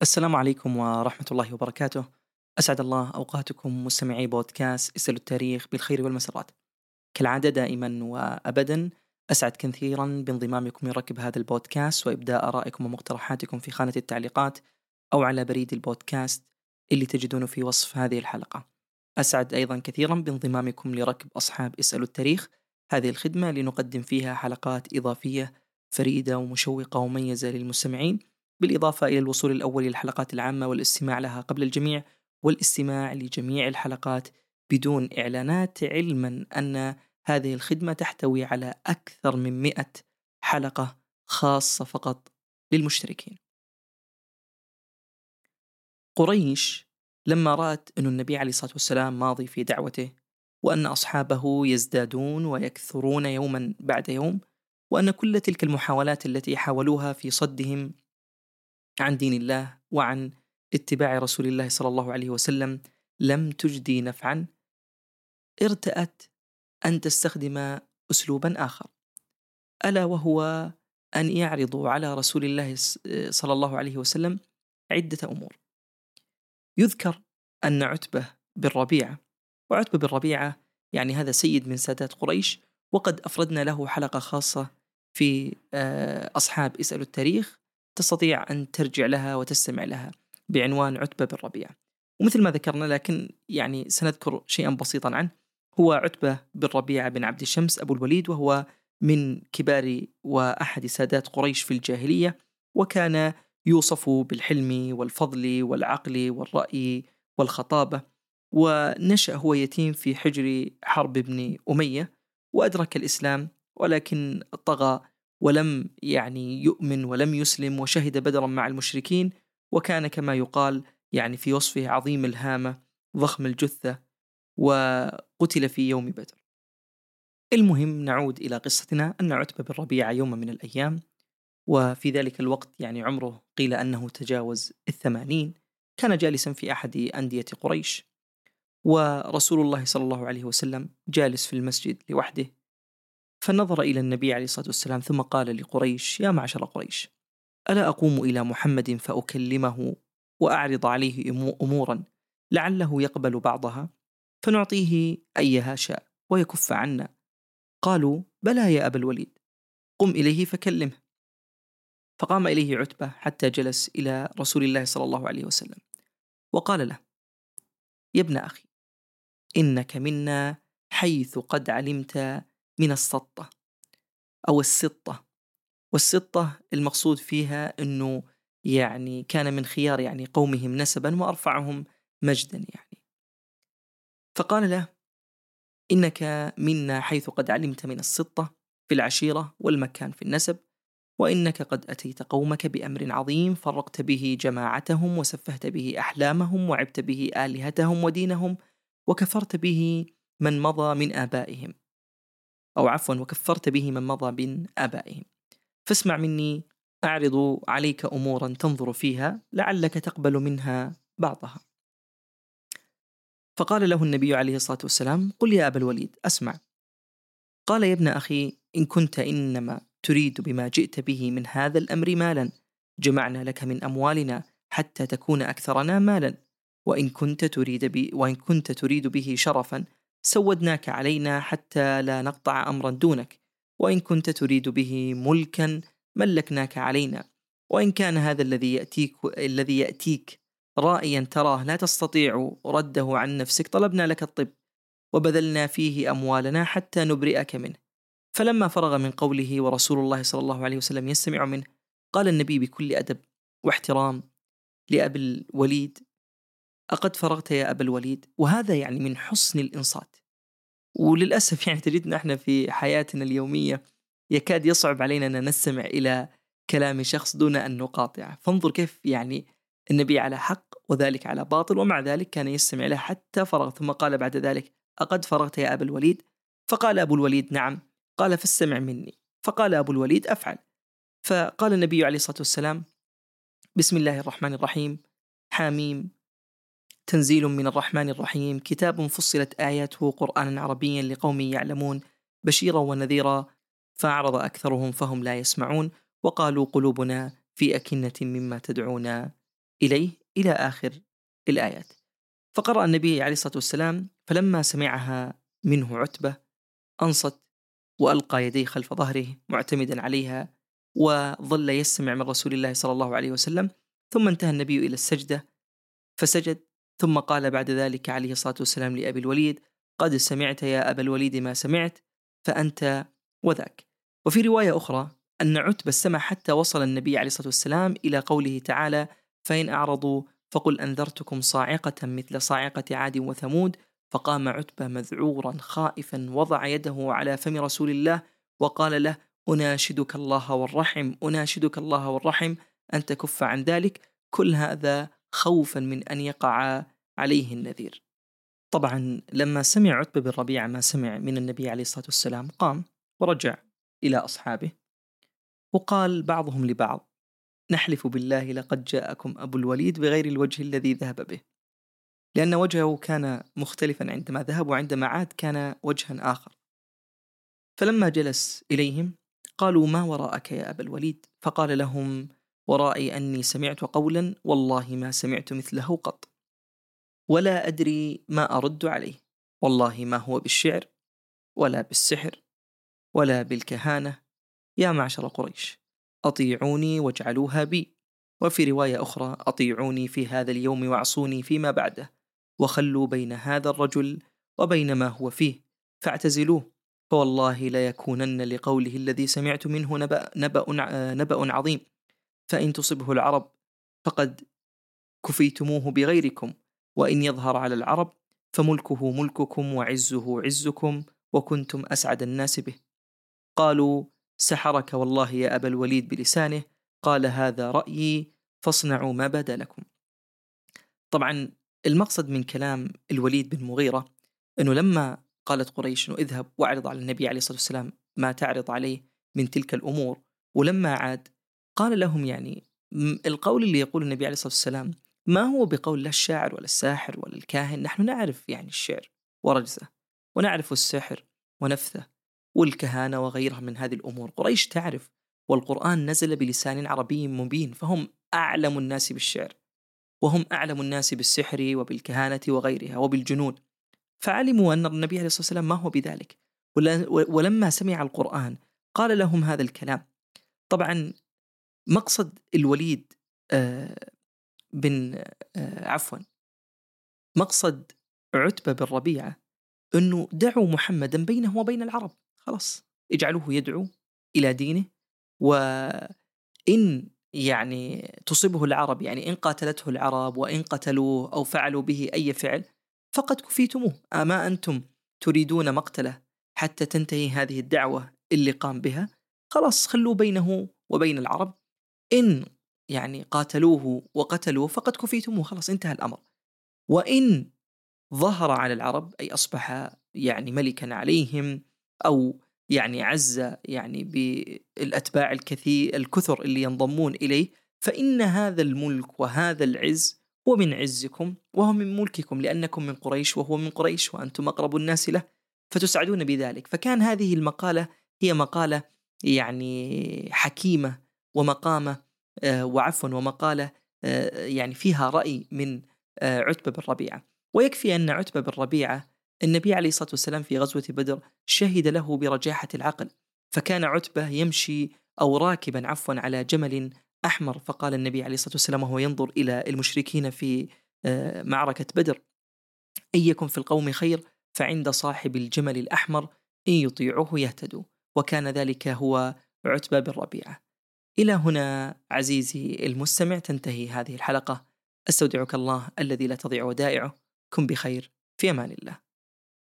السلام عليكم ورحمة الله وبركاته. أسعد الله أوقاتكم مستمعي بودكاست اسألوا التاريخ بالخير والمسرات. كالعادة دائما وأبدا أسعد كثيرا بانضمامكم يركب هذا البودكاست وإبداء آرائكم ومقترحاتكم في خانة التعليقات أو على بريد البودكاست اللي تجدونه في وصف هذه الحلقة. أسعد أيضا كثيرا بانضمامكم لركب أصحاب اسألوا التاريخ، هذه الخدمة لنقدم فيها حلقات إضافية فريدة ومشوقة ومميزة للمستمعين، بالإضافة إلى الوصول الأول للحلقات العامة والاستماع لها قبل الجميع، والاستماع لجميع الحلقات بدون إعلانات، علما أن هذه الخدمة تحتوي على أكثر من 100 حلقة خاصة فقط للمشتركين. قريش لما رأت أن النبي عليه الصلاة والسلام ماضي في دعوته، وأن أصحابه يزدادون ويكثرون يوما بعد يوم، وأن كل تلك المحاولات التي حاولوها في صدهم عن دين الله وعن اتباع رسول الله صلى الله عليه وسلم لم تجدي نفعا، ارتأت أن تستخدم أسلوبا آخر، ألا وهو أن يعرضوا على رسول الله صلى الله عليه وسلم عدة أمور. يذكر أن عتبة بن ربيعة، وعتبة بن ربيعة يعني هذا سيد من سادات قريش، وقد أفردنا له حلقة خاصة في أصحاب اسألوا التاريخ، تستطيع أن ترجع لها وتستمع لها، بعنوان عتبة بن ربيعة. ومثل ما ذكرنا، لكن يعني سنذكر شيئا بسيطا عنه. هو عتبة بن ربيعة بن عبد الشمس أبو الوليد، وهو من كبار وأحد سادات قريش في الجاهلية، وكان يوصف بالحلم والفضل والعقل والرأي والخطابة. ونشأ هو يتيم في حجر حرب بن أمية، وأدرك الإسلام ولكن طغى ولم يعني يؤمن ولم يسلم، وشهد بدرا مع المشركين، وكان كما يقال يعني في وصفه عظيم الهامة ضخم الجثة، وقتل في يوم بدر. المهم نعود إلى قصتنا. أن عتبة بن ربيعة يوم من الأيام، وفي ذلك الوقت يعني عمره قيل أنه تجاوز 80، كان جالسا في أحد أندية قريش، ورسول الله صلى الله عليه وسلم جالس في المسجد لوحده، فنظر إلى النبي عليه الصلاة والسلام ثم قال لقريش: يا معشر قريش، ألا أقوم إلى محمد فأكلمه وأعرض عليه أمورا لعله يقبل بعضها فنعطيه أيها شاء ويكف عنا؟ قالوا: بلى يا أبا الوليد، قم إليه فكلمه. فقام إليه عتبة حتى جلس إلى رسول الله صلى الله عليه وسلم، وقال له: يا ابن أخي، إنك منا حيث قد علمت من السطة أو السطة. والسطة المقصود فيها أنه يعني كان من خيار يعني قومهم نسبا وأرفعهم مجدا يعني. فقال له: إنك منا حيث قد علمت من السطة في العشيرة والمكان في النسب، وإنك قد أتيت قومك بأمر عظيم فرقت به جماعتهم وسفهت به أحلامهم وعبت به آلهتهم ودينهم، وكفرت به من مضى من آبائهم، أو عفوا وكفرت به من مضى من آبائهم، فاسمع مني أعرض عليك أمورا تنظر فيها لعلك تقبل منها بعضها. فقال له النبي عليه الصلاة والسلام: قل يا أبا الوليد أسمع. قال: يا ابن أخي، إن كنت إنما تريد بما جئت به من هذا الأمر مالا، جمعنا لك من أموالنا حتى تكون أكثرنا مالا، وإن كنت تريد به شرفا سودناك علينا حتى لا نقطع أمرا دونك، وإن كنت تريد به ملكا ملكناك علينا، وإن كان هذا الذي يأتيك رائيا تراه لا تستطيع رده عن نفسك طلبنا لك الطب وبذلنا فيه أموالنا حتى نبرئك منه. فلما فرغ من قوله ورسول الله صلى الله عليه وسلم يستمع منه، قال النبي بكل أدب واحترام لأبي الوليد: أقد فرغت يا أبا الوليد؟ وهذا يعني من حسن الإنصات. وللأسف يعني تجدنا احنا في حياتنا اليومية يكاد يصعب علينا أن نستمع إلى كلام شخص دون أن نقاطعه، فانظر كيف يعني النبي على حق وذلك على باطل، ومع ذلك كان يستمع له حتى فرغ، ثم قال بعد ذلك: أقد فرغت يا أبا الوليد؟ فقال أبو الوليد: نعم. قال: فاستمع مني. فقال أبو الوليد: أفعل. فقال النبي عليه الصلاة والسلام: بسم الله الرحمن الرحيم، حاميم، تنزيل من الرحمن الرحيم، كتاب فصلت آياته قرآنا عربيا لقوم يعلمون، بشيرا ونذيرا، فأعرض أكثرهم فهم لا يسمعون، وقالوا قلوبنا في أكنة مما تدعونا إليه إلى آخر الآيات. فقرأ النبي عليه الصلاة والسلام، فلما سمعها منه عتبة أنصت وألقى يديه خلف ظهره معتمدا عليها، وظل يستمع من رسول الله صلى الله عليه وسلم. ثم انتهى النبي إلى السجدة فسجد، ثم قال بعد ذلك عليه الصلاة والسلام لأبي الوليد: قد سمعت يا أبا الوليد ما سمعت، فأنت وذاك. وفي رواية أخرى أن عتبة استمع حتى وصل النبي عليه الصلاة والسلام إلى قوله تعالى: فإن أعرضوا فقل أنذرتكم صاعقة مثل صاعقة عاد وثمود. فقام عتبة مذعورا خائفا، وضع يده على فم رسول الله وقال له: أناشدك الله والرحم، أناشدك الله والرحم أن تكف عن ذلك. كل هذا خوفا من أن يقع عليه النذير. طبعا لما سمع عتبة بن ربيعة ما سمع من النبي عليه الصلاة والسلام قام ورجع إلى أصحابه، وقال بعضهم لبعض: نحلف بالله لقد جاءكم أبو الوليد بغير الوجه الذي ذهب به، لأن وجهه كان مختلفا عندما ذهب، وعندما عاد كان وجها آخر. فلما جلس إليهم قالوا: ما وراءك يا أبا الوليد؟ فقال لهم: ورائي أني سمعت قولا والله ما سمعت مثله قط، ولا أدري ما أرد عليه، والله ما هو بالشعر ولا بالسحر ولا بالكهانة. يا معشر قريش، أطيعوني واجعلوها بي. وفي رواية أخرى: أطيعوني في هذا اليوم واعصوني فيما بعده، وخلوا بين هذا الرجل وبين ما هو فيه، فاعتزلوه، فوالله لا يكونن لقوله الذي سمعت منه نبأ عظيم، فإن تصبه العرب فقد كفيتموه بغيركم، وإن يظهر على العرب فملكه ملككم وعزه عزكم، وكنتم أسعد الناس به. قالوا: سحرك والله يا أبا الوليد بلسانه. قال: هذا رأيي فاصنعوا ما بدا لكم. طبعا المقصد من كلام الوليد بن مغيرة أنه لما قالت قريش أنه اذهب واعرض على النبي عليه الصلاة والسلام ما تعرض عليه من تلك الأمور، ولما عاد قال لهم يعني القول اللي يقول النبي عليه الصلاة والسلام ما هو بقول لا الشاعر ولا الساحر ولا الكاهن، نحن نعرف يعني الشعر ورجزه، ونعرف السحر ونفثه والكهانة وغيرها من هذه الأمور. قريش تعرف، والقرآن نزل بلسان عربي مبين، فهم أعلم الناس بالشعر، وهم أعلم الناس بالسحر وبالكهانة وغيرها وبالجنون. فعلموا أن النبي عليه الصلاة والسلام ما هو بذلك، ولما سمع القرآن قال لهم هذا الكلام. طبعا مقصد الوليد بن عفوا مقصد عتبة بن ربيعة أنه دعوا محمدا بينه وبين العرب، خلاص اجعلوه يدعو إلى دينه، وإن يعني تصبه العرب، يعني إن قاتلته العرب وإن قتلوه أو فعلوا به أي فعل فقد كفيتموه. أما أنتم تريدون مقتله حتى تنتهي هذه الدعوة اللي قام بها؟ خلاص خلوا بينه وبين العرب، إن يعني قاتلوه وقتلوه فقد كفيتموه، خلاص انتهى الأمر. وإن ظهر على العرب أي أصبح يعني ملكا عليهم، أو يعني عز يعني بالأتباع الكثر اللي ينضمون إليه، فإن هذا الملك وهذا العز هو من عزكم وهو من ملككم، لأنكم من قريش وهو من قريش وأنتم أقرب الناس له، فتسعدون بذلك. فكان هذه المقالة هي مقالة يعني حكيمة ومقامة ومقالة يعني فيها رأي من عتبة بن ربيعة. ويكفي أن عتبة بن ربيعة النبي عليه الصلاة والسلام في غزوة بدر شهد له برجاحة العقل، فكان عتبة يمشي أو راكبا على جمل أحمر، فقال النبي عليه الصلاة والسلام وهو ينظر إلى المشركين في معركة بدر: إن يكن في القوم خير فعند صاحب الجمل الأحمر إن يطيعوه يهتدوا. وكان ذلك هو عتبة بن ربيعة. إلى هنا عزيزي المستمع تنتهي هذه الحلقة. أستودعك الله الذي لا تضيع ودائعه. كن بخير، في أمان الله.